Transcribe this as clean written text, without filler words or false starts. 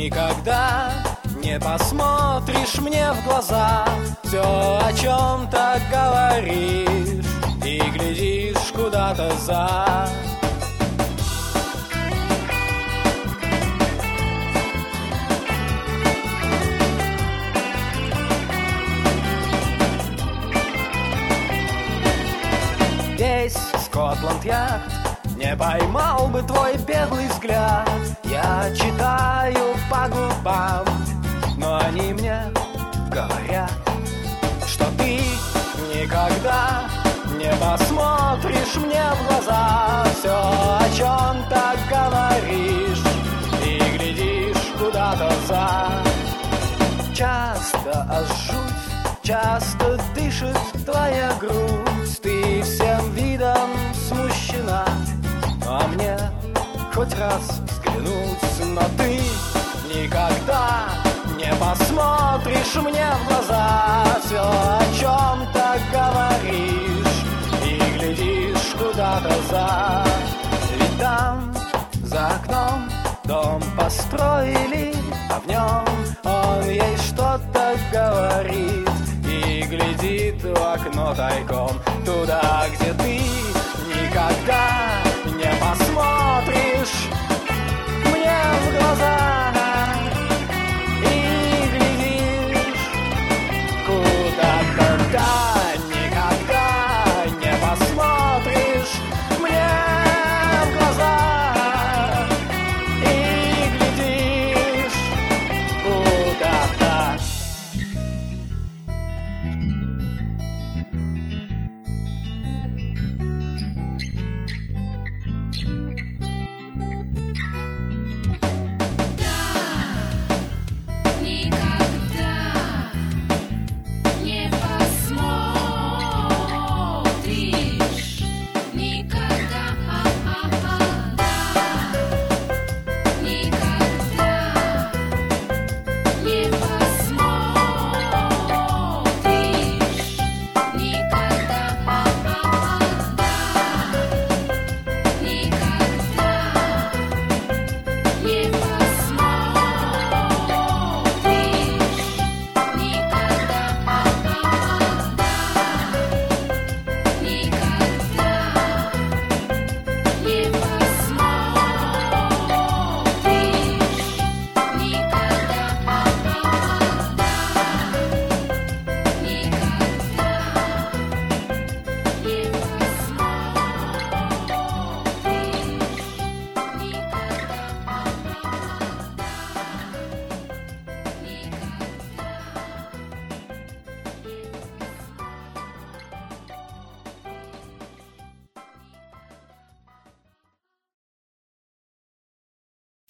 Никогда не посмотришь мне в глаза, все, о чем-то говоришь и глядишь куда-то за. Весь Скотланд-Ярд не поймал бы твой беглый взгляд. Я читаю по губам, но они мне говорят, что ты никогда не посмотришь мне в глаза. Все, о чем-то говоришь и глядишь куда-то за. Часто ожжусь, часто дышит твоя грудь, ты всем видом смущена, а мне хоть раз взглянуть, но ты никогда не посмотришь мне в глаза. Все, о чем-то говоришь и глядишь куда-то за. Ведь там, за окном, дом построили, а в нем он ей что-то говорит и глядит в окно тайком туда, где